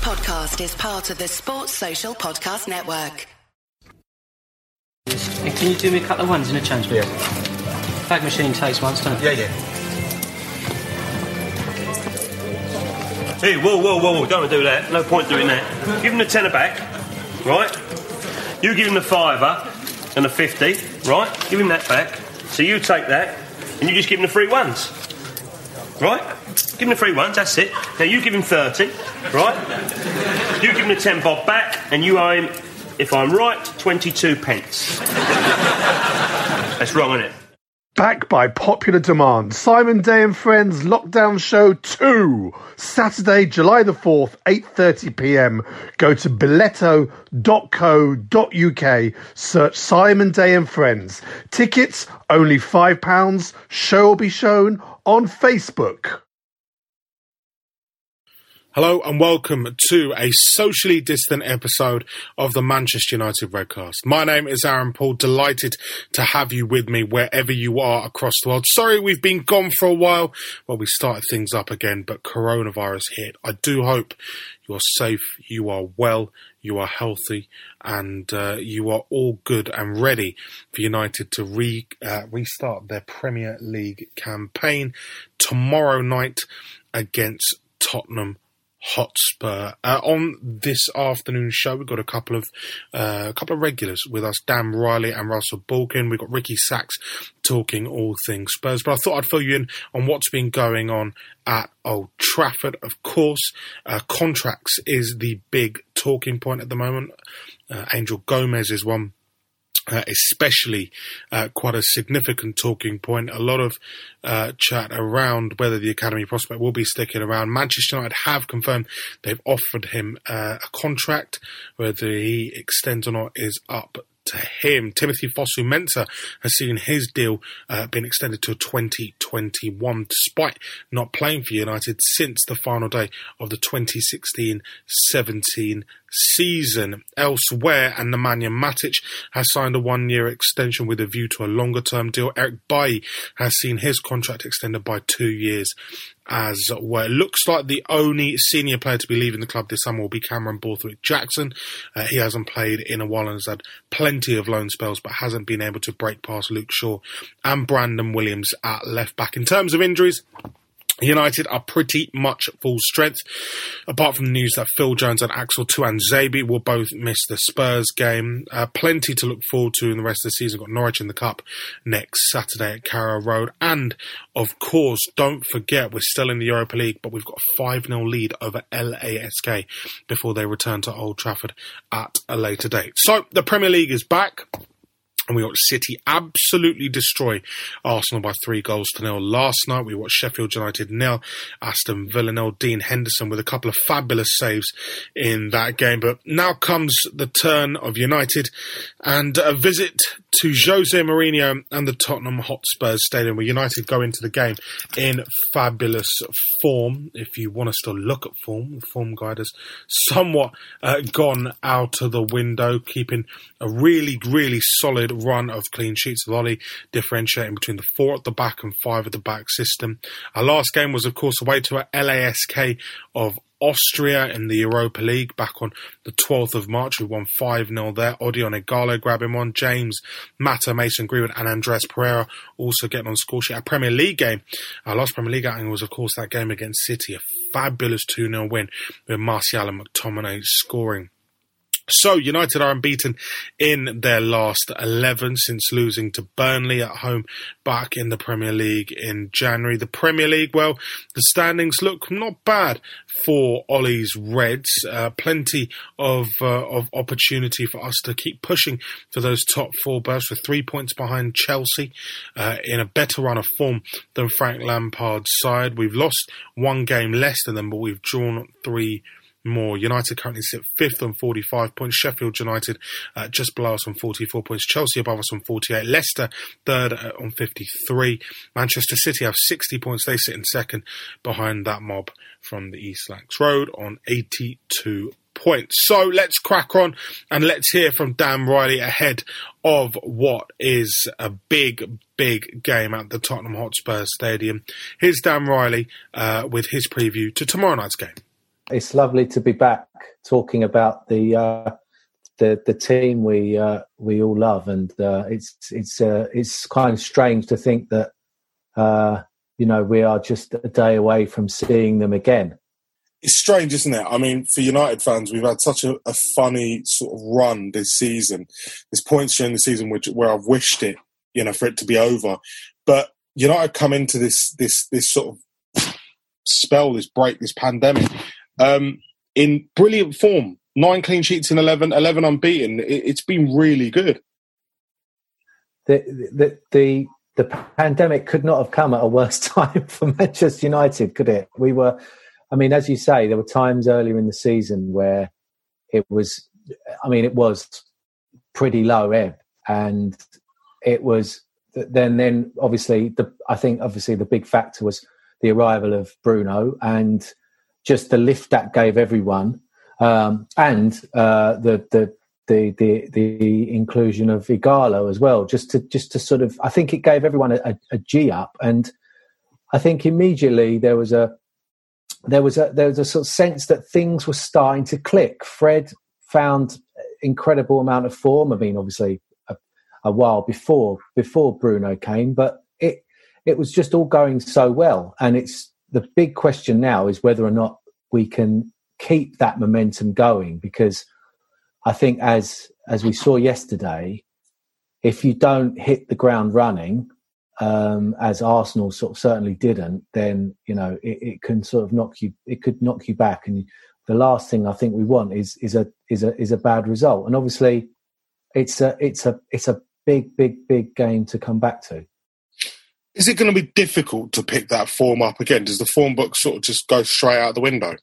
podcast is part of the Sports Social Podcast Network. Hey, can you do me a couple of ones in a change, please? Fag machine takes once, don't it? Yeah. Hey, whoa, don't do that. No point doing that. Give him the tenner back, right? You give him the fiver and the 50, right? Give him that back. So you take that and you just give him the free ones, right? Give him the free ones, that's it. Now you give him 30, right? You give him the 10 bob back and you owe him, if I'm right, 22 pence. That's wrong, isn't it? Back by popular demand, Simon Day and Friends Lockdown Show 2, Saturday, July the 4th, 8:30pm. Go to biletto.co.uk, search Simon Day and Friends. Tickets, only £5. Show will be shown on Facebook. Hello and welcome to a socially distant episode of the Manchester United Redcast. My name is Aaron Paul, delighted to have you with me wherever you are across the world. Sorry we've been gone for a while. Well, we started things up again, but coronavirus hit. I do hope you are safe, you are well, you are healthy, and you are all good and ready for United to restart their Premier League campaign tomorrow night against Tottenham Hotspur. On this afternoon show, we've got a couple of regulars with us, Dan Riley and Russell Balkin. We've got Ricky Sachs talking all things Spurs, but I thought I'd fill you in on what's been going on at Old Trafford. Of course, contracts is the big talking point at the moment. Angel Gomez is one. Especially quite a significant talking point. A lot of chat around whether the academy prospect will be sticking around. Manchester United have confirmed they've offered him a contract. Whether he extends or not is up to him. Timothy Fosu-Mensah has seen his deal been extended to 2021, despite not playing for United since the final day of the 2016-17 season. Elsewhere, and Nemanja Matic has signed a one-year extension with a view to a longer-term deal. Eric Bailly has seen his contract extended by 2 years as well. It looks like the only senior player to be leaving the club this summer will be Cameron Borthwick-Jackson. He hasn't played in a while and has had plenty of loan spells, but hasn't been able to break past Luke Shaw and Brandon Williams at left back. In terms of injuries, United are pretty much full strength, apart from the news that Phil Jones and Axel Tuanzebe will both miss the Spurs game. Plenty to look forward to in the rest of the season. Got Norwich in the Cup next Saturday at Carrow Road. And, of course, don't forget, we're still in the Europa League, but we've got a 5-0 lead over LASK before they return to Old Trafford at a later date. So, the Premier League is back. And we watched City absolutely destroy Arsenal by 3-0 last night. We watched Sheffield United 0, Aston Villa 0, Dean Henderson with a couple of fabulous saves in that game. But now comes the turn of United and a visit to Jose Mourinho and the Tottenham Hotspur Stadium, where United go into the game in fabulous form. If you want to still look at form, the form guide has somewhat gone out of the window, keeping a really, really solid run of clean sheets, Volley differentiating between the 4 at the back and 5 at the back system. Our last game was, of course, away to LASK of Austria in the Europa League back on the 12th of March. We won 5-0 there. Odion Ighalo grabbing one. James Mata, Mason Greenwood and Andres Pereira also getting on score sheet. Our Premier League game, our last Premier League outing was, of course, that game against City. A fabulous 2-0 win with Martial and McTominay scoring. So, United are unbeaten in their last 11 since losing to Burnley at home back in the Premier League in January. The Premier League, well, the standings look not bad for Ollie's Reds. Plenty of opportunity for us to keep pushing for those top 4 berths. We're 3 points behind Chelsea in a better run of form than Frank Lampard's side. We've lost 1 game less than them, but we've drawn 3 more. United currently sit 5th on 45 points. Sheffield United just below us on 44 points. Chelsea above us on 48. Leicester 3rd on 53. Manchester City have 60 points. They sit in 2nd behind that mob from the East Lancs Road on 82 points. So let's crack on and let's hear from Dan Riley ahead of what is a big game at the Tottenham Hotspur Stadium. Here's Dan Riley with his preview to tomorrow night's game. It's lovely to be back talking about the team we all love, and it's kind of strange to think that we are just a day away from seeing them again. It's strange, isn't it? I mean, for United fans, we've had such a funny sort of run this season. There's points during the season where I've wished it, for it to be over. But United come into this sort of spell, this break, this pandemic, in brilliant form. 9 clean sheets in 11 unbeaten. It's been really good. The pandemic could not have come at a worse time for Manchester United, could it? As you say, there were times earlier in the season where it was pretty low ebb, and it was then obviously the big factor was the arrival of Bruno and just the lift that gave everyone, and the inclusion of Ighalo as well, just to sort of, I think it gave everyone a G up, and I think immediately there was a sort of sense that things were starting to click. Fred found incredible amount of form. I mean, obviously a while before Bruno came, but it was just all going so well. And it's the big question now is whether or not we can keep that momentum going, because I think as we saw yesterday, if you don't hit the ground running, as Arsenal sort of certainly didn't, then it can sort of knock you back, and the last thing I think we want is a bad result. And obviously, it's a big game to come back to. Is it going to be difficult to pick that form up again? Does the form book sort of just go straight out the window?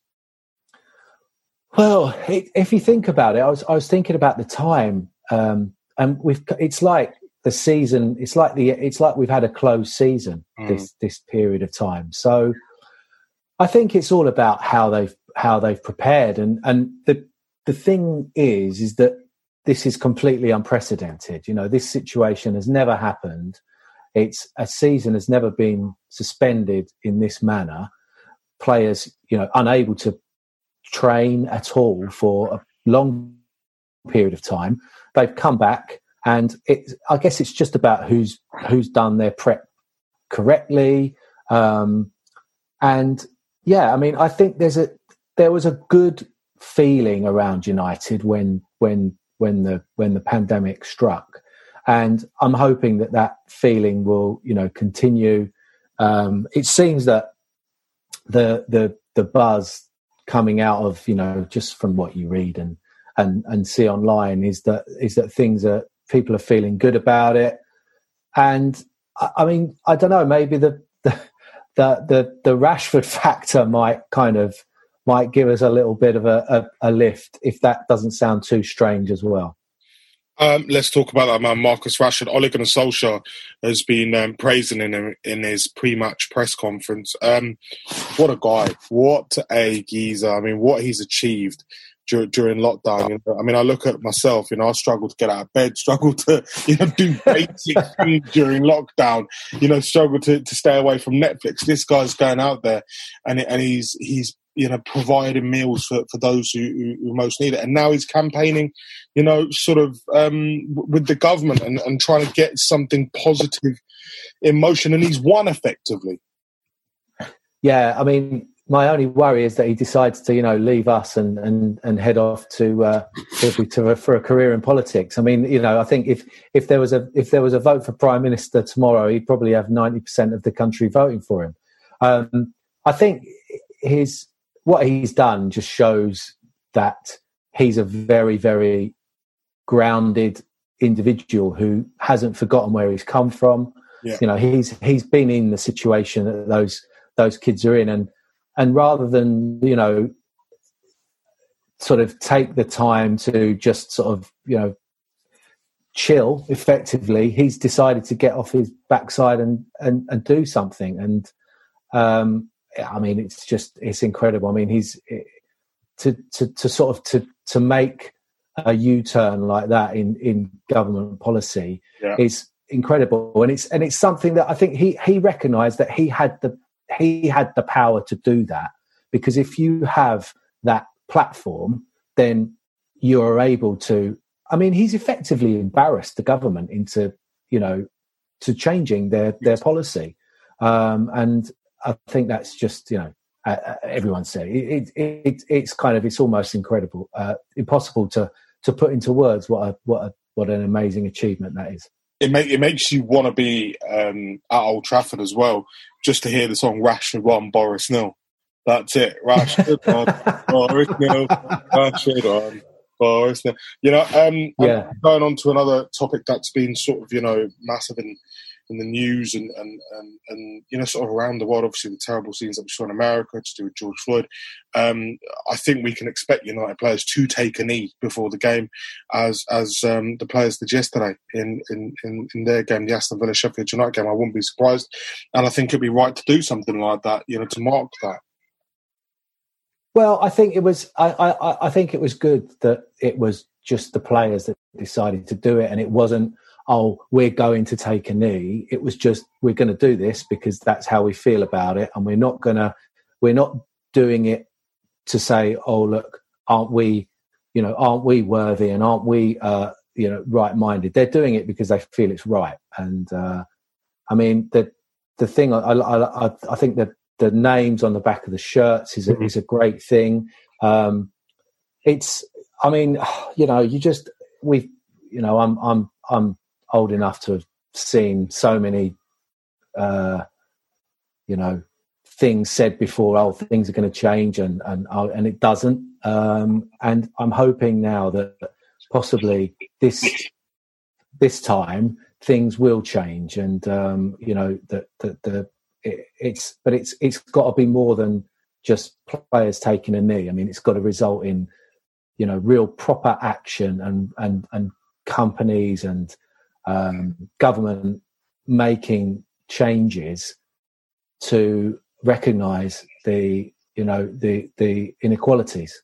Well, if you think about it, I was thinking about the time, and it's like the season. It's like we've had a closed season this period of time. So I think it's all about how they've prepared, and the thing is that this is completely unprecedented. This situation has never happened. A season has never been suspended in this manner. Players, unable to train at all for a long period of time. They've come back, and I guess it's just about who's done their prep correctly. And yeah, I mean, I think there was a good feeling around United when the pandemic struck, and I'm hoping that feeling will continue. It seems that the buzz coming out of just from what you read and see online is that people are feeling good about it. And I mean, I don't know, maybe the Rashford factor might give us a little bit of a lift, if that doesn't sound too strange as well. Let's talk about that man, Marcus Rashford. Ole Gunnar Solskjaer has been praising him in his pre-match press conference. What a guy. What a geezer. I mean, what he's achieved during lockdown. I mean, I look at myself, I struggle to get out of bed, struggle to, do basic things during lockdown, struggle to stay away from Netflix. This guy's going out there and he's providing meals for those who most need it. And now he's campaigning, sort of with the government and trying to get something positive in motion. And he's won effectively. Yeah, I mean, my only worry is that he decides to, leave us and head off for a career in politics. I mean, I think if there was a vote for Prime Minister tomorrow, he'd probably have 90% of the country voting for him. I think what he's done just shows that he's a very, very grounded individual who hasn't forgotten where he's come from. Yeah. He's been in the situation that those kids are in, and rather than sort of take the time to just sort of chill effectively, he's decided to get off his backside and do something. And I mean, it's incredible. I mean, he's to make a U-turn like that in government policy is incredible, and it's something that I think he recognised that he had the power to do that, because if you have that platform, then you're able to. I mean, he's effectively embarrassed the government into, to changing their policy, and I think that's just, everyone said it's almost incredible, impossible to put into words what an amazing achievement that is. It makes you want to be at Old Trafford as well, just to hear the song Rashford 1, Boris 0. That's it. Rashford 1, Boris 0. Rashford 1, Boris 0. Going on to another topic that's been sort of, massive in the news and sort of around the world, obviously the terrible scenes that we saw in America to do with George Floyd. I think we can expect United players to take a knee before the game, as the players did yesterday in their game, the Aston Villa Sheffield United game. I wouldn't be surprised, and I think it'd be right to do something like that, to mark that. Well, I think it was. I think it was good that it was just the players that decided to do it, and it wasn't, oh, we're going to take a knee. It was just, we're going to do this because that's how we feel about it, and we're not doing it to say, oh, look, aren't we worthy, and aren't we right-minded? They're doing it because they feel it's right. And I mean, the thing I think that the names on the back of the shirts is a great thing. I'm old enough to have seen so many, things said before. Oh, things are going to change, and it doesn't. And I'm hoping now that possibly this time things will change, and it's got to be more than just players taking a knee. I mean, it's got to result in real proper action and companies and government making changes to recognise the inequalities.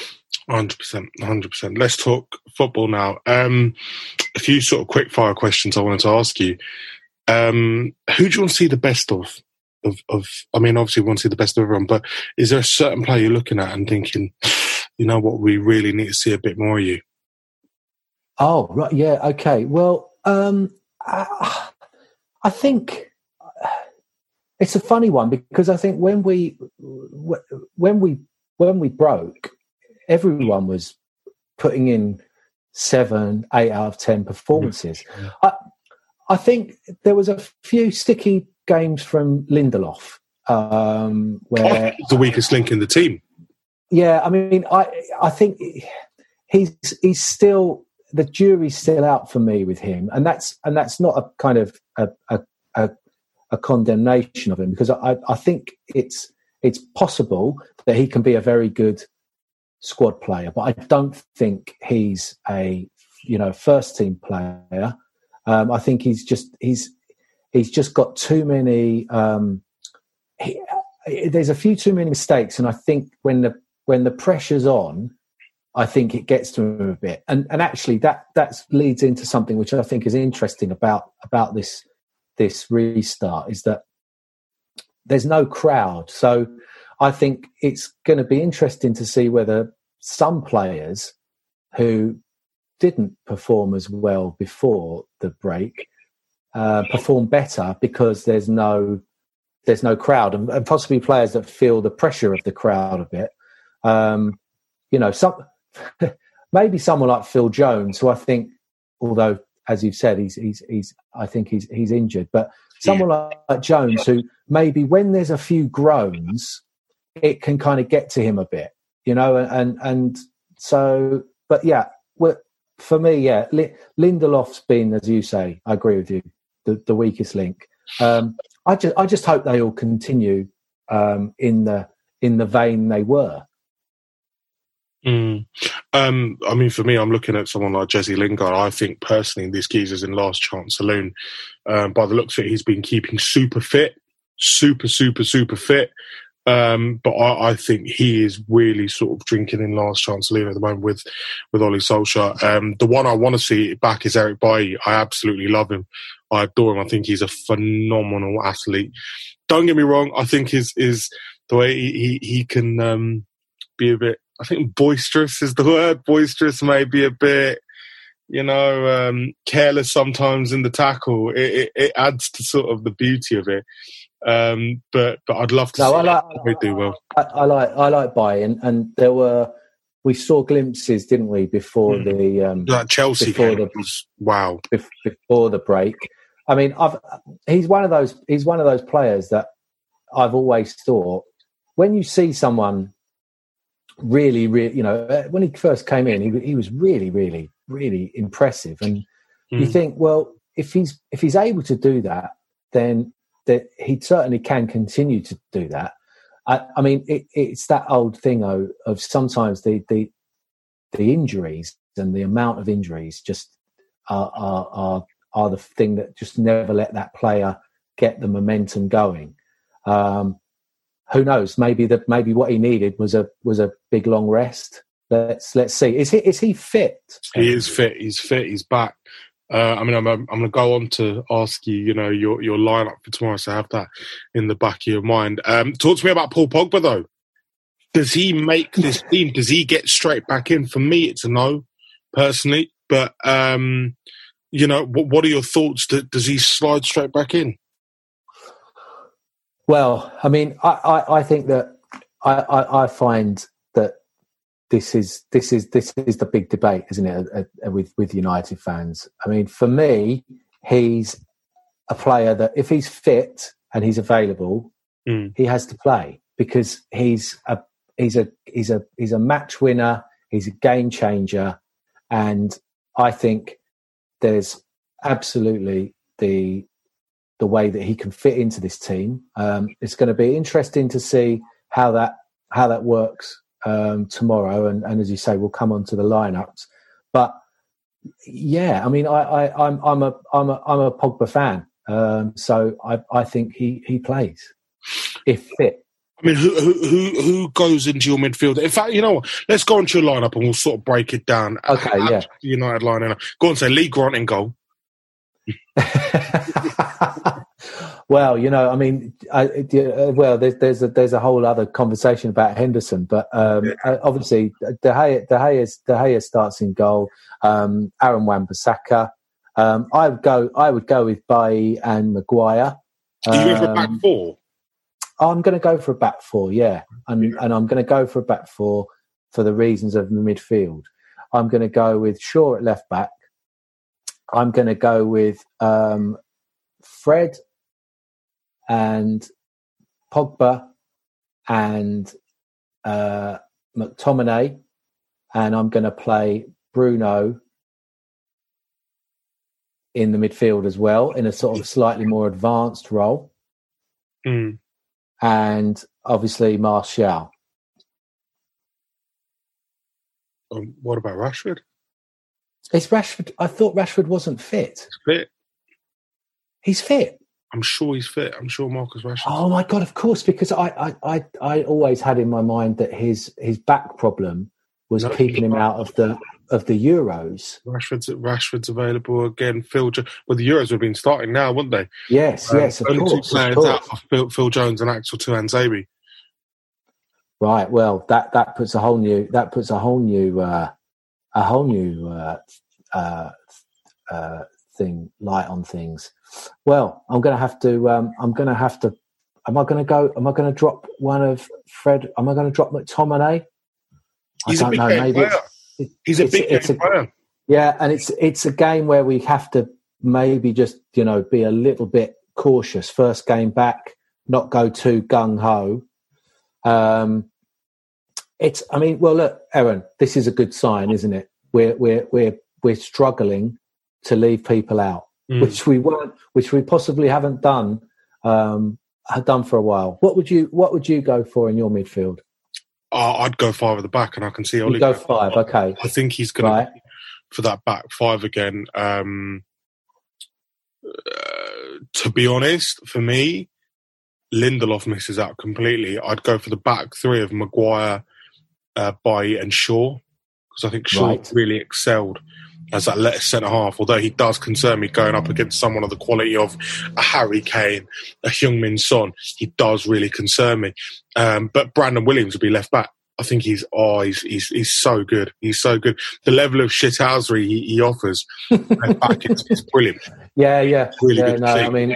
100%. Let's talk football now. A few sort of quick fire questions I wanted to ask you. Who do you want to see the best of? I mean, obviously we want to see the best of everyone, but is there a certain player you're looking at and thinking, you know what, we really need to see a bit more of you? Oh, right, yeah, okay. Well, I think it's a funny one, because I think when we broke, everyone was putting in 7, 8 out of 10 performances. I think there was a few sticky games from Lindelof where the weakest link in the team. Yeah, I mean, I think he's still, the jury's still out for me with him, and that's not a kind of a condemnation of him, because I think it's possible that he can be a very good squad player, but I don't think he's a first team player. I think he's just got too many. There's a few too many mistakes, and I think when the pressure's on, I think it gets to him a bit. And actually, that leads into something which I think is interesting about this restart, is that there's no crowd. So I think it's going to be interesting to see whether some players who didn't perform as well before the break perform better because there's no crowd, and possibly players that feel the pressure of the crowd a bit. Maybe someone like Phil Jones, who I think, although as you've said, he's injured, but someone like Jones, who maybe when there's a few groans, it can kind of get to him a bit, and so. But yeah, for me, yeah, Lindelof's been, as you say, I agree with you, the weakest link. I just hope they all continue in the vein they were. I mean, for me, I'm looking at someone like Jesse Lingard. I think personally, this geezer's in last chance saloon. By the looks of it, he's been keeping super fit, super fit. But I think he is really sort of drinking in last chance saloon at the moment with Ole Solskjaer. The one I want to see back is Eric Bailly. I absolutely love him. I adore him. I think he's a phenomenal athlete. Don't get me wrong. I think his the way he can be a bit I think boisterous is the word. Boisterous, maybe a bit, careless sometimes in the tackle. It adds to sort of the beauty of it. But I'd love to see they do well. I like Bailly, and we saw glimpses, didn't we, before that Chelsea game was wow. Before the break. I mean, he's one of those players that I've always thought, when you see someone really, when he first came in, he was really, really, really impressive, and you think, well, if he's able to do that, then that he certainly can continue to do that. I mean, it's that old thing of sometimes the injuries and the amount of injuries just are the thing that just never let that player get the momentum going. Who knows? Maybe what he needed was a big long rest. Let's see. Is he fit? He is fit. He's fit. He's back. I'm going to go on to ask you, your lineup for tomorrow, so have that in the back of your mind. Talk to me about Paul Pogba, though. Does he make this team? Does he get straight back in? For me, it's a no, personally. But, what are your thoughts? Does he slide straight back in? Well, I mean, I think that I find that this is the big debate, isn't it, with United fans? I mean, for me, he's a player that if he's fit and he's available, he has to play, because he's a match winner, he's a game changer, and I think there's absolutely the way that he can fit into this team. It's going to be interesting to see how that works tomorrow, and as you say, we'll come on to the lineups. But yeah, I mean, I'm a Pogba fan, so I think he plays if fit. I mean, who goes into your midfield? In fact, you know what? Let's go into your lineup and we'll sort of break it down. Okay, yeah. United lineup. Go on, say Lee Grant in goal. Well, I mean, there's a whole other conversation about Henderson, but obviously De Gea starts in goal. Aaron Wan-Bissaka. I would go with Bailly and Maguire. Are you going for a back four? I'm going to go for a back four, yeah, and I'm going to go for a back four for the reasons of the midfield. I'm going to go with Shaw at left back. I'm going to go with Fred and Pogba and McTominay, and I'm going to play Bruno in the midfield as well, in a sort of slightly more advanced role. And obviously Martial. What about Rashford? Is Rashford? I thought Rashford wasn't fit. He's fit. He's fit. I'm sure he's fit. I'm sure Marcus Rashford. Oh my God! Of course, because I always had in my mind that his back problem was keeping him out of the Euros. Rashford's available again. The Euros have been starting now, wouldn't they? Yes, of only course. 2 players out of Phil Jones and Axel Tuanzebe. Right. Well, that puts a whole new light on things. Well, I'm going to have to. Am I going to drop one of Fred? Am I going to drop McTominay? He's a big player. He's a big player. Yeah, and it's a game where we have to maybe just be a little bit cautious. First game back, not go too gung ho. Look, Aaron, this is a good sign, isn't it? We're struggling to leave people out, which we possibly haven't done for a while. What would you go for in your midfield? I'd go 5 at the back, and I can see Oli. Go 5, okay. I think he's going to for that back 5 again. To be honest, for me, Lindelof misses out completely. I'd go for the back 3 of Maguire, Bailly, and Shaw, because I think Shaw really excelled as that left centre half. Although he does concern me going up against someone of the quality of a Harry Kane, a Heung-min Son, he does really concern me. But Brandon Williams will be left back. I think he's so good. He's so good. The level of shithousery he offers back is brilliant. Yeah. Really good. No, I mean,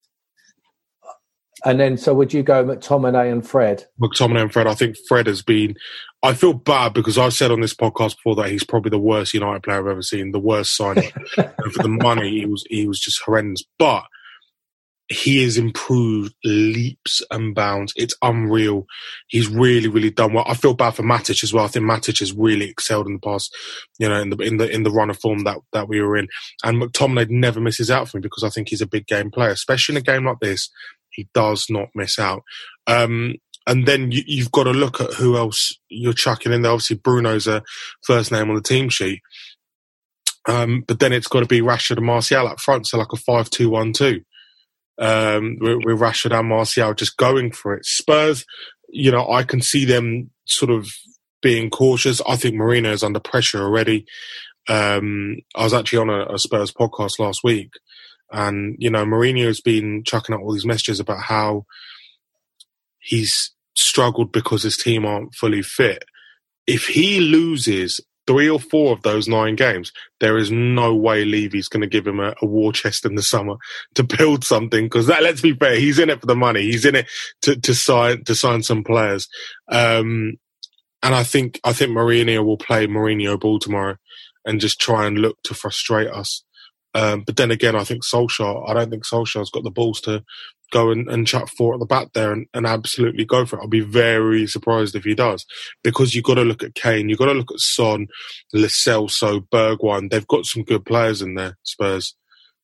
and then so would you go McTominay and Fred? McTominay and Fred. I think Fred has been. I feel bad because I've said on this podcast before that he's probably the worst United player I've ever seen. The worst signing. And for the money, he was just horrendous. But he has improved leaps and bounds. It's unreal. He's really, really done well. I feel bad for Matic as well. I think Matic has really excelled in the past, in the run of form that we were in. And McTominay never misses out for me because I think he's a big game player, especially in a game like this. He does not miss out. And then you've got to look at who else you're chucking in there. Obviously, Bruno's a first name on the team sheet. But then it's got to be Rashford and Martial up front, so like a 5-2-1-2. With Rashford and Martial just going for it. Spurs, I can see them sort of being cautious. I think Mourinho is under pressure already. I was actually on a Spurs podcast last week, and Mourinho has been chucking out all these messages about how he's struggled because his team aren't fully fit. If he loses 3 or 4 of those 9 games, there is no way Levy's going to give him a war chest in the summer to build something. Because let's be fair, he's in it for the money. He's in it to sign some players. And I think Mourinho will play Mourinho ball tomorrow and just try and look to frustrate us. But then again, I don't think Solskjaer's got the balls to go and chuck 4 at the back there and absolutely go for it. I'll be very surprised if he does, because you've got to look at Kane, you've got to look at Son, Lo Celso, Bergwijn. They've got some good players in there, Spurs.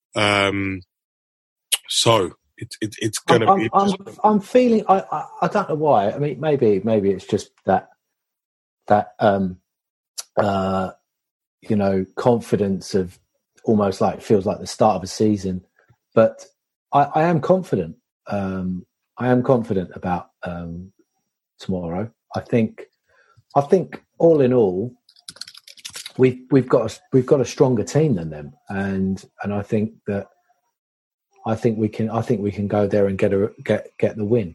So it's going to be. I'm feeling. I don't know why. I mean, maybe it's just that confidence of almost like feels like the start of a season, but. I am confident. I am confident about tomorrow. I think all in all, we've got a stronger team than them, and I think we can go there and get the win.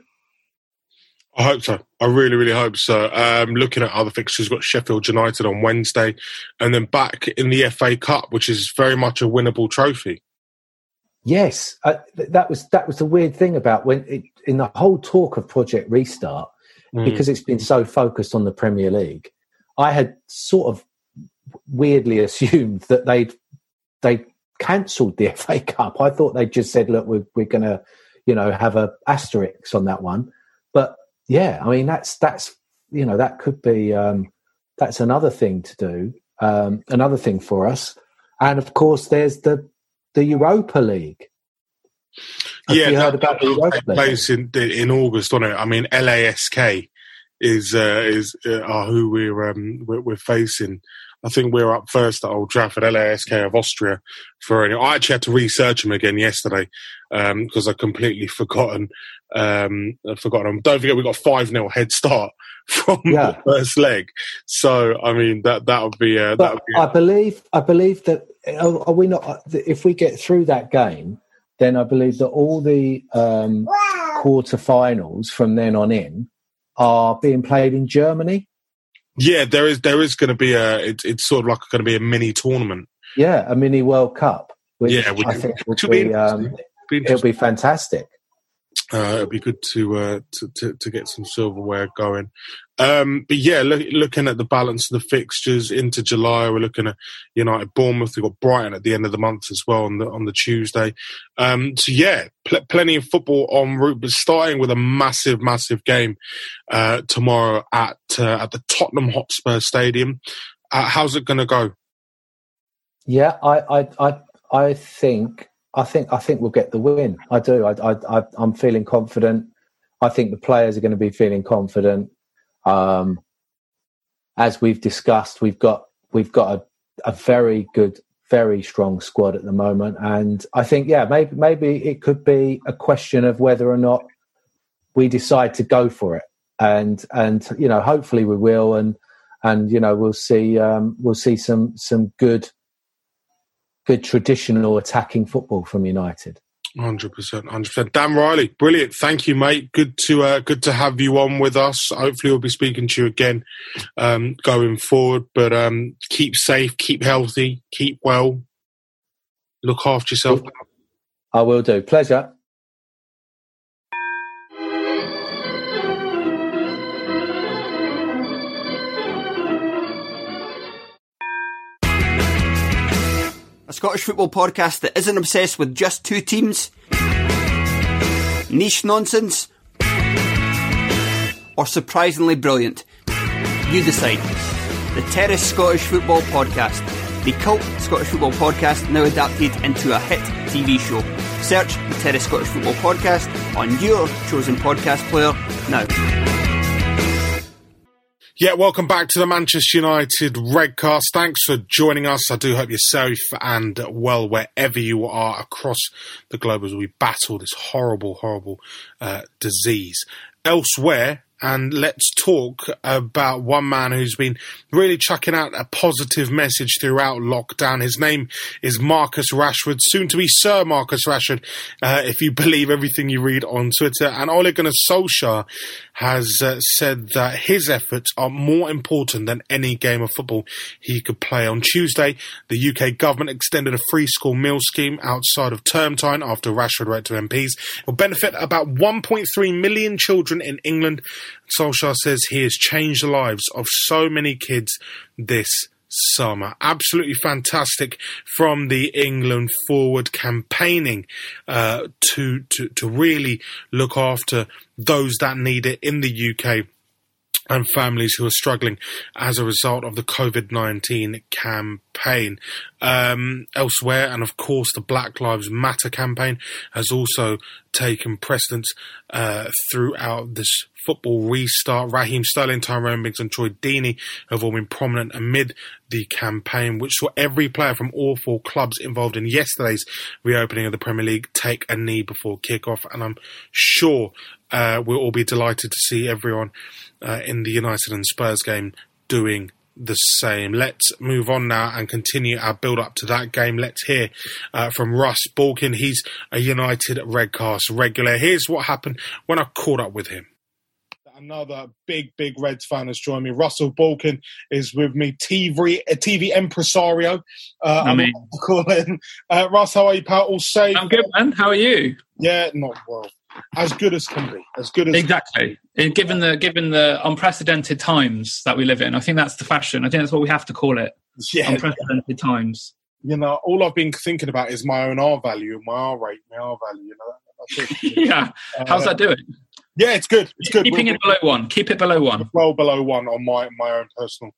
I hope so. I really, really hope so. Looking at other fixtures, we've got Sheffield United on Wednesday, and then back in the FA Cup, which is very much a winnable trophy. Yes, that was the weird thing about in the whole talk of Project Restart, because it's been so focused on the Premier League. I had sort of weirdly assumed that they'd cancelled the FA Cup. I thought they just said, "Look, we're going to, have a asterisk on that one." But yeah, I mean that's that could be that's another thing to do, another thing for us, and of course there's the Europa League. You heard about the Europa League? Plays in August, wasn't it? I mean, LASK is who we're facing. I think we're up first at Old Trafford. LASK of Austria. I actually had to research them again yesterday because I completely forgotten. Don't forget we got 5-0 head start from the first leg. So I mean that would be. I believe that. Are we not? If we get through that game, then I believe that all the quarterfinals from then on in are being played in Germany. Yeah, there is going to be it's sort of like going to be a mini tournament. Yeah, a mini World Cup. Which I think it'll be fantastic. It'll be good to get some silverware going. But yeah, looking at the balance of the fixtures into July, we're looking at United, Bournemouth. We've got Brighton at the end of the month as well on the Tuesday. So yeah, plenty of football en route, but starting with a massive game tomorrow at the Tottenham Hotspur Stadium. How's it going to go? Yeah, I think we'll get the win. I do. I'm feeling confident. I think the players are going to be feeling confident. As we've discussed, we've got a very good, very strong squad at the moment, and I think maybe it could be a question of whether or not we decide to go for it, and hopefully we will, and we'll see some good traditional attacking football from United. 100%. Dan Riley, brilliant. Thank you, mate. Good to have you on with us. Hopefully we'll be speaking to you again going forward. But keep safe, keep healthy, keep well. Look after yourself. I will do. Pleasure. A Scottish football podcast that isn't obsessed with just two teams, niche nonsense, or surprisingly brilliant. You decide. The Terrace Scottish Football Podcast. The cult Scottish football podcast now adapted into a hit TV show. Search the Terrace Scottish Football Podcast on your chosen podcast player now. Yeah, welcome back to the Manchester United Redcast. Thanks for joining us. I do hope you're safe and well wherever you are across the globe as we battle this horrible disease. Elsewhere, and let's talk about one man who's been really chucking out a positive message throughout lockdown. His name is Marcus Rashford, soon to be Sir Marcus Rashford, if you believe everything you read on Twitter. And Ole Gunnar Solskjaer has said that his efforts are more important than any game of football he could play. On Tuesday, the UK government extended a free school meal scheme outside of term time after Rashford wrote to MPs. It will benefit about 1.3 million children in England. Solskjaer says he has changed the lives of so many kids this summer. Absolutely fantastic from the England forward, campaigning to really look after those that need it in the UK and families who are struggling as a result of the COVID-19 campaign. Elsewhere, and of course the Black Lives Matter campaign has also taken precedence throughout this football restart. Raheem Sterling, Tyrone Mings and Troy Deeney have all been prominent amid the campaign, which saw every player from all four clubs involved in yesterday's reopening of the Premier League take a knee before kick-off. And I'm sure we'll all be delighted to see everyone in the United and Spurs game doing the same. Let's move on now and continue our build-up to that game. Let's hear from Russ Balkin. He's a United Redcast regular. Here's what happened when I caught up with him. Another big Reds fan has joined me. Russell Balkin is with me, TV impresario. I'm calling. Russ, how are you, pal? All safe? I'm good, man. How are you? Yeah, not well. As good as can be. As good as exactly. Given the unprecedented times that we live in, I think that's the fashion. I think that's what we have to call it. Yeah, unprecedented times. You know, all I've been thinking about is my own R value, my R rate, my R value. You know, that's it. Yeah. How's that doing? Yeah, it's good. It's good. Keeping it below one. Keep it below one. Well below one on my own personal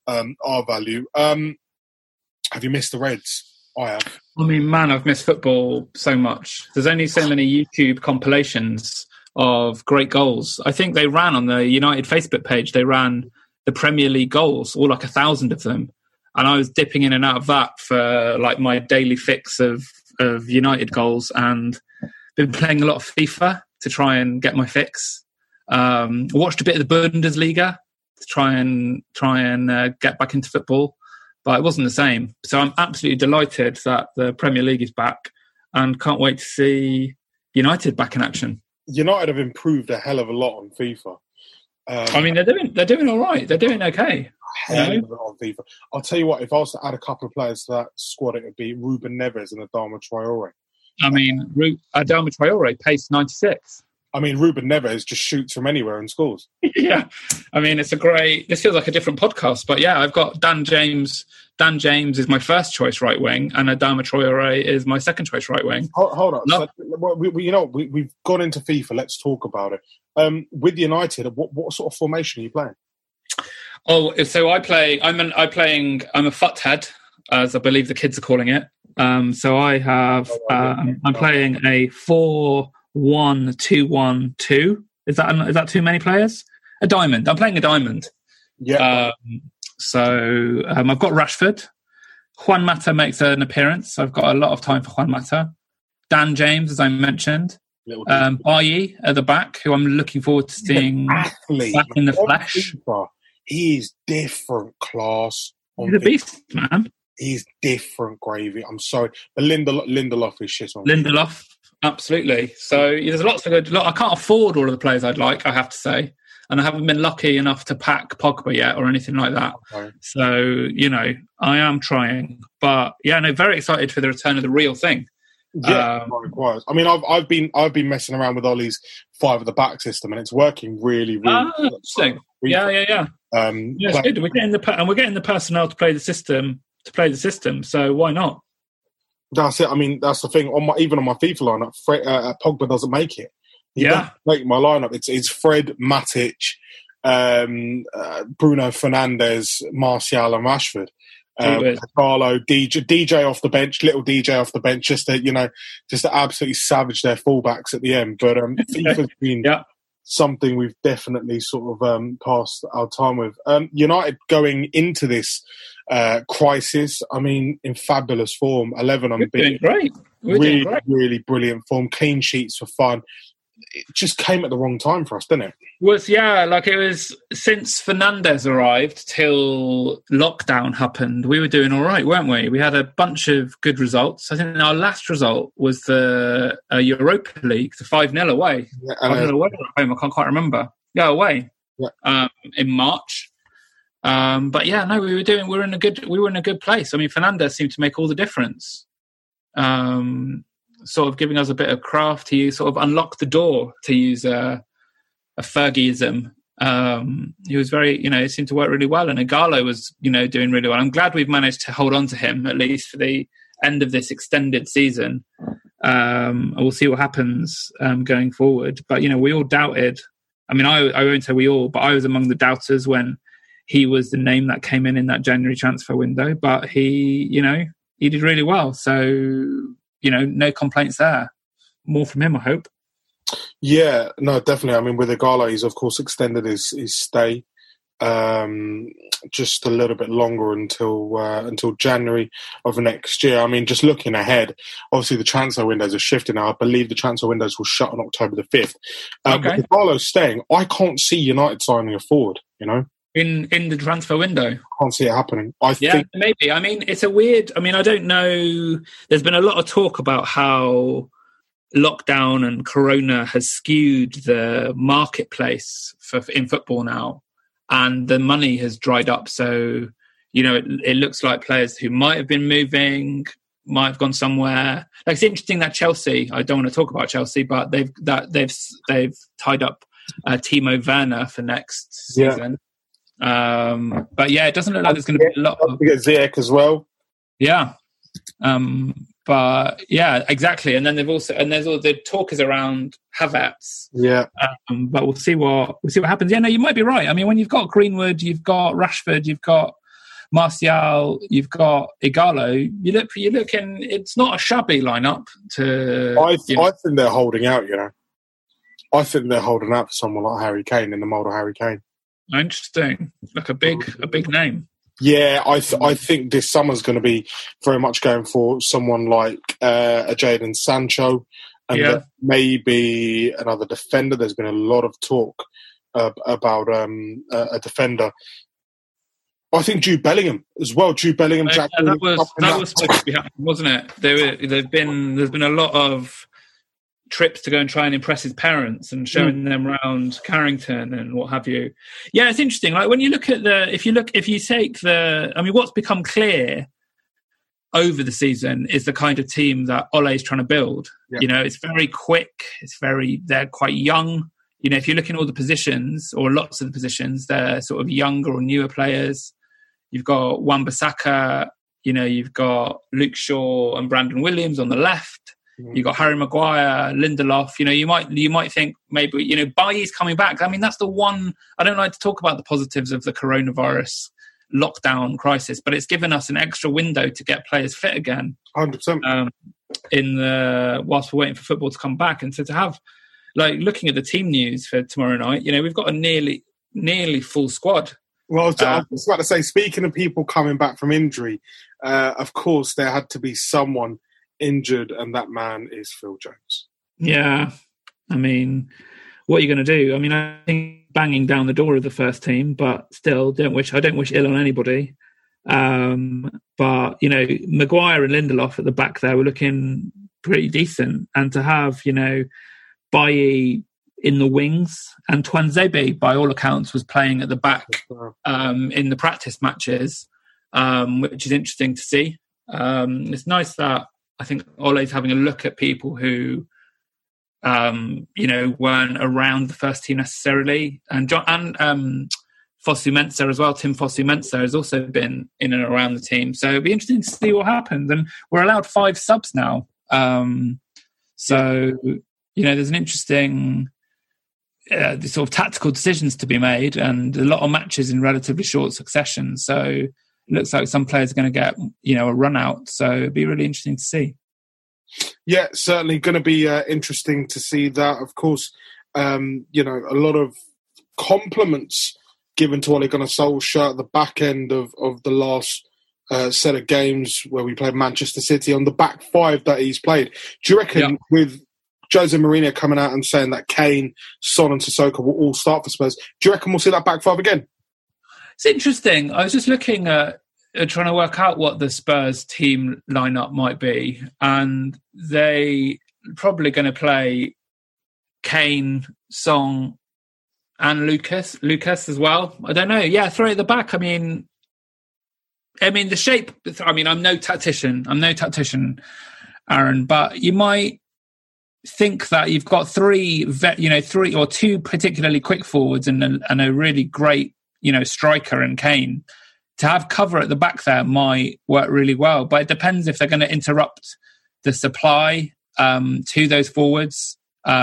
R value. Have you missed the Reds? I have. I mean, man, I've missed football so much. There's only so many YouTube compilations of great goals. I think they ran on the United Facebook page. They ran the Premier League goals, all like 1,000 of them. And I was dipping in and out of that for like my daily fix of United goals, and been playing a lot of FIFA to try and get my fix. Watched a bit of the Bundesliga to try and get back into football, but it wasn't the same. So I'm absolutely delighted that the Premier League is back, and can't wait to see United back in action. United have improved a hell of a lot on FIFA. I mean, they're doing all right. They're doing okay. Hell of a lot on FIFA. I'll tell you what, if I was to add a couple of players to that squad, it would be Ruben Neves and Adama Traore. I mean, Adama Traore, pace 96. I mean, Ruben Neves just shoots from anywhere and scores. Yeah. I mean, this feels like a different podcast, but yeah, I've got Dan James. Dan James is my first choice right wing, and Adama Traore is my second choice right wing. Hold on. No. So, we've gone into FIFA. Let's talk about it. With United, what sort of formation are you playing? Oh, so I'm a futhead, as I believe the kids are calling it. So I have, I'm playing a 4-1-2-1-2. Is that too many players? A diamond. I'm playing a diamond. Yeah. So I've got Rashford. Juan Mata makes an appearance. I've got a lot of time for Juan Mata. Dan James, as I mentioned. Bailly at the back, who I'm looking forward to seeing back in the flesh. He is different class. He's a beast, man. He's different gravy. I'm sorry. But Lindelof is shit on. Lindelof. Absolutely. So there's lots of good. I can't afford all of the players I'd like, I have to say. And I haven't been lucky enough to pack Pogba yet or anything like that. Right. So, I am trying. But, very excited for the return of the real thing. Yeah, requires. I mean, I've been messing around with Ollie's 5 at the back system, and it's working really, really well. Interesting. Yeah. It's good. We're getting the personnel to play the system. So why not? That's it. I mean, that's the thing. Even on my FIFA lineup, Pogba doesn't make it. He doesn't make my lineup. It's Fred, Matic, Bruno Fernandes, Martial, and Rashford. Carlo, DJ off the bench, little DJ off the bench, just to absolutely savage their fullbacks at the end. But FIFA's been something we've definitely sort of passed our time with. United going into this crisis, I mean, in fabulous form, 11 unbeaten. Great. Really, really brilliant form. Clean sheets for fun. It just came at the wrong time for us, didn't it? It was since Fernandes arrived till lockdown happened, we were doing all right, weren't we? We had a bunch of good results. I think our last result was the Europa League, the 5-0 away. 5-0 away or home, I can't quite remember. Yeah, away. Yeah. In March. We were in a good place. I mean, Fernandes seemed to make all the difference. Sort of giving us a bit of craft to sort of unlock the door, to use a Fergieism. He was very, it seemed to work really well, and Ighalo was, doing really well. I'm glad we've managed to hold on to him, at least for the end of this extended season. We'll see what happens going forward. But, we all doubted. I mean, I won't say we all, but I was among the doubters when he was the name that came in that January transfer window. But he did really well. So, no complaints there. More from him, I hope. Yeah, no, definitely. I mean, with Ighalo, he's of course extended his stay just a little bit longer until January of next year. I mean, just looking ahead, obviously the transfer windows are shifting now. I believe the transfer windows will shut on October the 5th. With Ighalo staying, I can't see United signing a forward, In the transfer window? I can't see it happening. I think maybe. I mean, it's a weird... I mean, I don't know. There's been a lot of talk about how lockdown and Corona has skewed the marketplace in football now, and the money has dried up. So, it looks like players who might have been moving might have gone somewhere. Like, it's interesting that Chelsea... I don't want to talk about Chelsea, but they've tied up Timo Werner for next season. It doesn't look like there's going to be a lot of... We get Ziyech as well. Yeah. Exactly. And then there's all the talk is around Havertz. Yeah. But we'll see what happens. Yeah, no, you might be right. I mean, when you've got Greenwood, you've got Rashford, you've got Martial, you've got Ighalo, you look and it's not a shabby lineup to... I think they're holding out, I think they're holding out for someone like Harry Kane, in the mould of Harry Kane. Interesting. Like a big name. Yeah, I think this summer's going to be very much going for someone like a Jadon Sancho and maybe another defender. There's been a lot of talk about a defender. I think Jude Bellingham as well. Jude Bellingham, Jack. That was supposed to be happening, wasn't it? There's been a lot of trips to go and try and impress his parents and showing them around Carrington and what have you. Yeah, it's interesting. Like when you look at what's become clear over the season is the kind of team that Ole is trying to build. Yeah. It's very quick. They're quite young. If you look in all the positions or lots of the positions, they're sort of younger or newer players. You've got Wan-Bissaka, you've got Luke Shaw and Brandon Williams on the left. You've got Harry Maguire, Lindelof. You might think maybe, Bailly's coming back. I mean, that's the one. I don't like to talk about the positives of the coronavirus lockdown crisis, but it's given us an extra window to get players fit again. 100%. Whilst we're waiting for football to come back. And so to have, looking at the team news for tomorrow night, we've got a nearly full squad. Well, I was about to say, speaking of people coming back from injury, of course, there had to be someone injured, and that man is Phil Jones. Yeah. I mean, what are you going to do? I mean, I think banging down the door of the first team, but still, I don't wish ill on anybody. But, Maguire and Lindelof at the back there were looking pretty decent. And to have, Bailly in the wings, and Tuanzebe, by all accounts, was playing at the back in the practice matches, which is interesting to see. It's nice that I think Ole's having a look at people who, weren't around the first team necessarily. And Fosu-Mensah as well. Tim Fosu-Mensah has also been in and around the team. So it'll be interesting to see what happens. And we're allowed 5 subs now. There's an interesting sort of tactical decisions to be made, and a lot of matches in relatively short succession. So it looks like some players are going to get, a run out. So it'll be really interesting to see. Yeah, certainly going to be interesting to see that. Of course, a lot of compliments given to Ole Gunnar Solskjaer at the back end of the last set of games where we played Manchester City on the back 5 that he's played. Do you reckon with Jose Mourinho coming out and saying that Kane, Son and Sissoko will all start for Spurs, do you reckon we'll see that back 5 again? It's interesting. I was just looking at trying to work out what the Spurs team lineup might be, and they probably going to play Kane, Son and Lucas as well. I don't know. Yeah, throw it at the back. I mean, the shape. I'm no tactician, Aaron, but you might think that you've got 3 or 2 particularly quick forwards and a really great, striker in Kane. To have cover at the back there might work really well, but it depends if they're going to interrupt the supply to those forwards.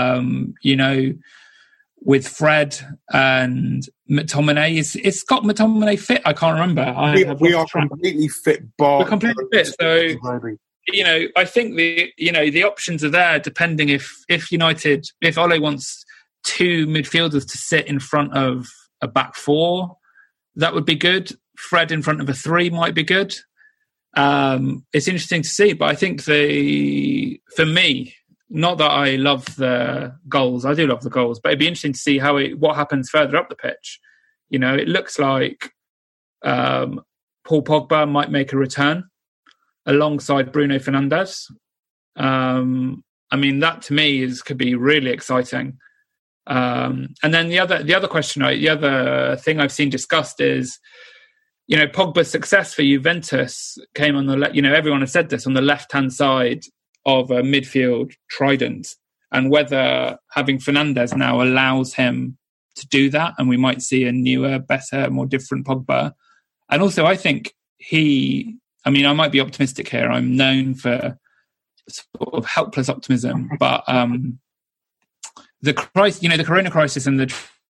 With Fred and McTominay. Is Scott McTominay fit? I can't remember. We are completely fit. We're completely fit. So, I think the options are there depending if Ole wants 2 midfielders to sit in front of a back 4, that would be good. Fred in front of a 3 might be good. It's interesting to see, but I think for me, not that I love the goals. I do love the goals, but it'd be interesting to see what happens further up the pitch. It looks like Paul Pogba might make a return alongside Bruno Fernandes. That to me could be really exciting. And then the other question, the other thing I've seen discussed is, Pogba's success for Juventus came on everyone has said this, on the left-hand side of a midfield trident, and whether having Fernandes now allows him to do that, and we might see a newer, better, more different Pogba. And also, I think I might be optimistic here. I'm known for sort of helpless optimism, but the crisis, the Corona crisis, and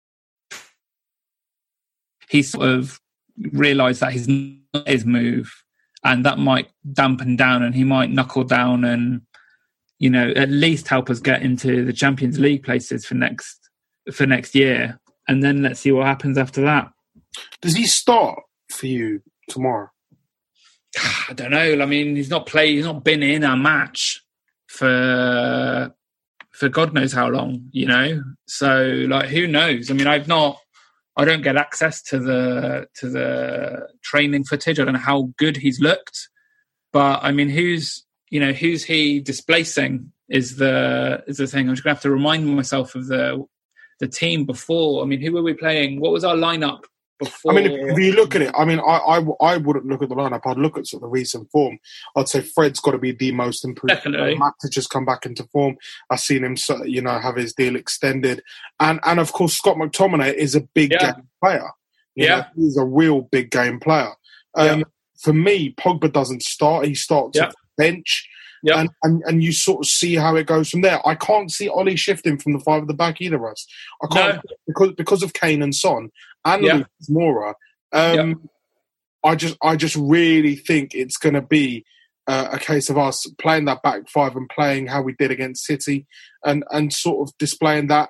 he sort of realised that his move. And that might dampen down, and he might knuckle down and, at least help us get into the Champions League places for next year. And then let's see what happens after that. Does he start for you tomorrow? I don't know. He's not been in a match for God knows how long, So, who knows? I don't get access to the training footage. I don't know how good he's looked, but who's he displacing is the thing. I'm just gonna have to remind myself of the team before. Who were we playing? What was our lineup before? If you look at it, I wouldn't look at the lineup. I'd look at sort of the recent form. I'd say Fred's got to be the most improved. Definitely. Matic has come back into form. I've seen him, have his deal extended, and of course Scott McTominay is a big game player. He's a real big game player. For me, Pogba doesn't start. He starts at the bench. Yeah. And you sort of see how it goes from there. I can't see Ole shifting from the 5 at the back either, Russ. I can't because of Kane and Son and Lucas Moura. I just really think it's going to be a case of us playing that back 5 and playing how we did against City, and sort of displaying that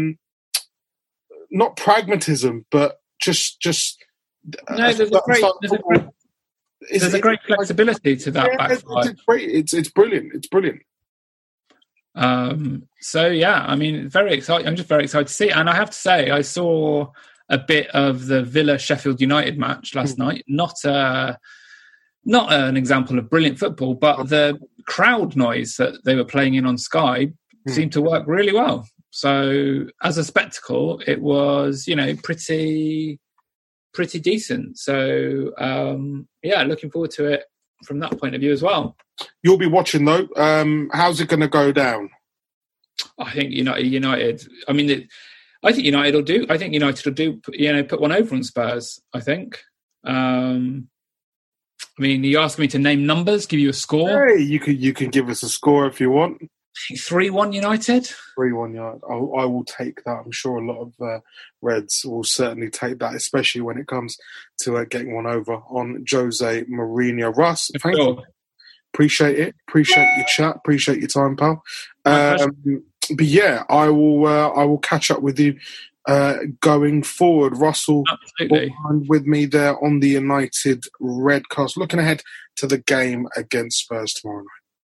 not pragmatism, but just. There's a great flexibility to that back 5. It's great. It's brilliant. It's brilliant. Very exciting. I'm just very excited to see. And I have to say, I saw a bit of the Villa Sheffield United match last night. Not not an example of brilliant football, but the crowd noise that they were playing in on Sky seemed to work really well. So as a spectacle, it was, pretty decent. So, looking forward to it from that point of view as well. You'll be watching, though. How's it going to go down? I think United. I mean, I think United will do. I think United will do. Put one over on Spurs. I think. You asked me to name numbers, give you a score. Hey, you can give us a score if you want. 3-1 United. 3-1 United. I will take that. I'm sure a lot of Reds will certainly take that, especially when it comes to getting one over on Jose Mourinho. Russ, thank you. Appreciate it. Appreciate your chat. Appreciate your time, pal. But yeah, I will catch up with you going forward. Russell, with me there on the United Redcast, looking ahead to the game against Spurs tomorrow night.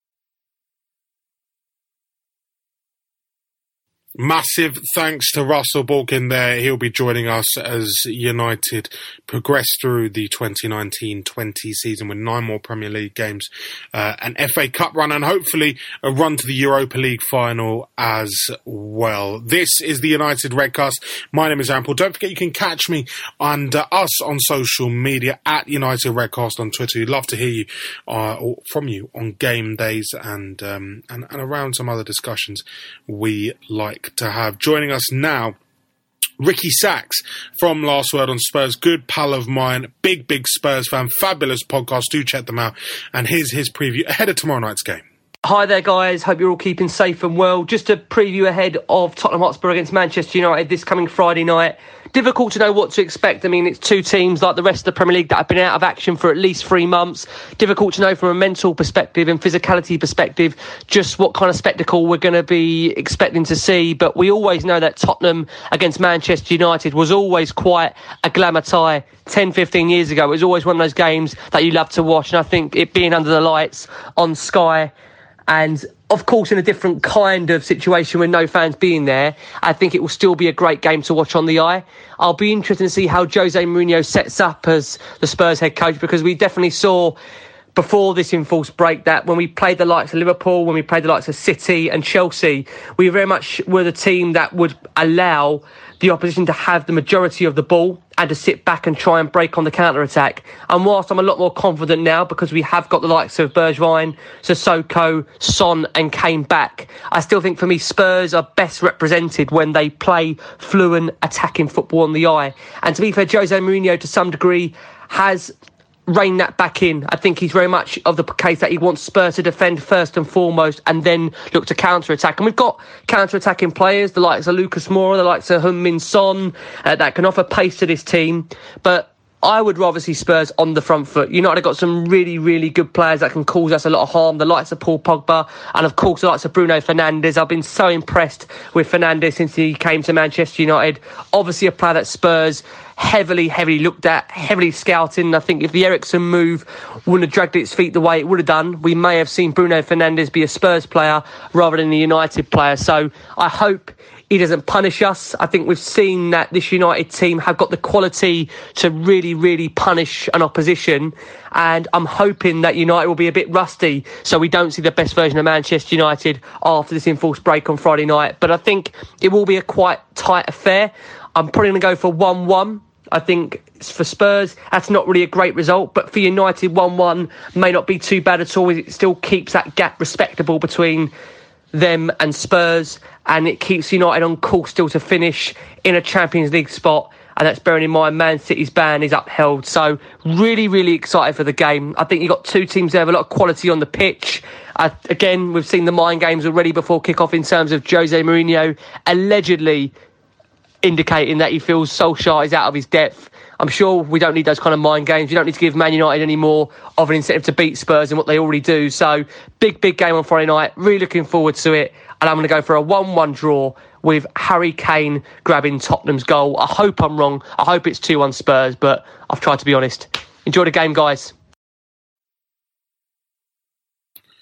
Massive thanks to Russell Balkin there. He'll be joining us as United progress through the 2019-20 season with 9 more Premier League games, an FA Cup run, and hopefully a run to the Europa League final as well. This is the United Redcast. My name is Aaron Paul. Don't forget you can catch me and us on social media at United Redcast on Twitter. We'd love to hear you from you on game days and around some other discussions we like to have. Joining us now, Ricky Sachs from Last Word on Spurs, good pal of mine, big Spurs fan, fabulous podcast, do check them out, and here's his preview ahead of tomorrow night's game. Hi there guys, hope you're all keeping safe and well. Just a preview ahead of Tottenham Hotspur against Manchester United this coming Friday night. Difficult to know what to expect. I mean, it's two teams like the rest of the Premier League that have been out of action for at least 3 months. Difficult to know from a mental perspective and physicality perspective just what kind of spectacle we're going to be expecting to see. But we always know that Tottenham against Manchester United was always quite a glamour tie 10, 15 years ago. It was always one of those games that you love to watch. And I think it being under the lights on Sky, and of course in a different kind of situation with no fans being there, I think it will still be a great game to watch on the eye. I'll be interested to see how Jose Mourinho sets up as the Spurs head coach, because we definitely saw before this enforced break that when we played the likes of Liverpool, when we played the likes of City and Chelsea, we very much were the team that would allow the opposition to have the majority of the ball and to sit back and try and break on the counter-attack. And whilst I'm a lot more confident now because we have got the likes of Bergwijn, Sissoko, Son and Kane back, I still think for me Spurs are best represented when they play fluent attacking football on the eye. And to be fair, Jose Mourinho to some degree has rein that back in. I think he's very much of the case that he wants Spurs to defend first and foremost and then look to counter-attack. And we've got counter-attacking players, the likes of Lucas Moura, the likes of Heung-min Son, that can offer pace to this team. But I would rather see Spurs on the front foot. United have got some really, really good players that can cause us a lot of harm. The likes of Paul Pogba and, of course, the likes of Bruno Fernandes. I've been so impressed with Fernandes since he came to Manchester United. Obviously a player that Spurs heavily looked at, heavily scouting. I think if the Eriksen move wouldn't have dragged its feet the way it would have done, we may have seen Bruno Fernandes be a Spurs player rather than a United player. So I hope he doesn't punish us. I think we've seen that this United team have got the quality to really punish an opposition, and I'm hoping that United will be a bit rusty so we don't see the best version of Manchester United after this enforced break on Friday night. But I think it will be a quite tight affair. I'm probably going to go for 1-1. I think for Spurs, that's not really a great result. But for United, 1-1 may not be too bad at all. It still keeps that gap respectable between them and Spurs. And it keeps United on course still to finish in a Champions League spot. And that's bearing in mind Man City's ban is upheld. So really excited for the game. I think you've got two teams there with a lot of quality on the pitch. Again, we've seen the mind games already before kick-off in terms of Jose Mourinho allegedly indicating that he feels Solskjaer is out of his depth. I'm sure we don't need those kind of mind games. You don't need to give Man United any more of an incentive to beat Spurs than what they already do. So big game on Friday night. Really looking forward to it. And I'm going to go for a 1-1 draw with Harry Kane grabbing Tottenham's goal. I hope I'm wrong. I hope it's 2-1 Spurs, but I've tried to be honest. Enjoy the game, guys.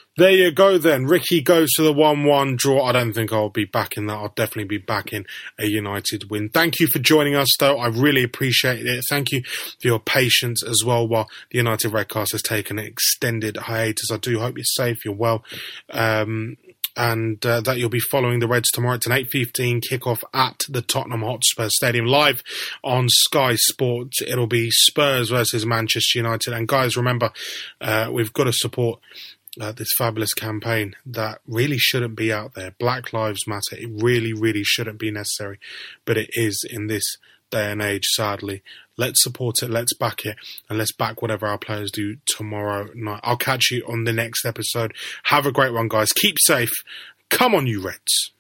There you go then. Ricky goes to the 1-1 draw. I don't think I'll be backing that. I'll definitely be backing a United win. Thank you for joining us, though. I really appreciate it. Thank you for your patience as well while the United Redcast has taken an extended hiatus. I do hope you're safe, you're well, and that you'll be following the Reds tomorrow. It's an 8:15 kickoff at the Tottenham Hotspur Stadium, live on Sky Sports. It'll be Spurs versus Manchester United. And guys, remember, we've got to support this fabulous campaign that really shouldn't be out there. Black Lives Matter. It really, really shouldn't be necessary, but it is in this day and age, sadly. Let's support it, let's back it, and let's back whatever our players do tomorrow night. I'll catch you on the next episode. Have a great one, guys. Keep safe. Come on, you Reds.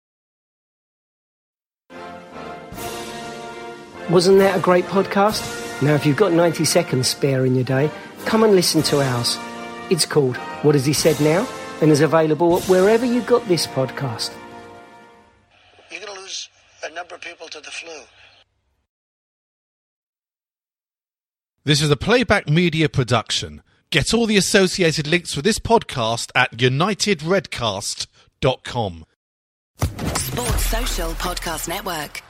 Wasn't that a great podcast? Now, if you've got 90 seconds spare in your day, come and listen to ours. It's called What Has He Said Now? And is available wherever you got this podcast. You're going to lose a number of people to the flu. This is a Playback Media production. Get all the associated links for this podcast at unitedredcast.com. Sports Social Podcast Network.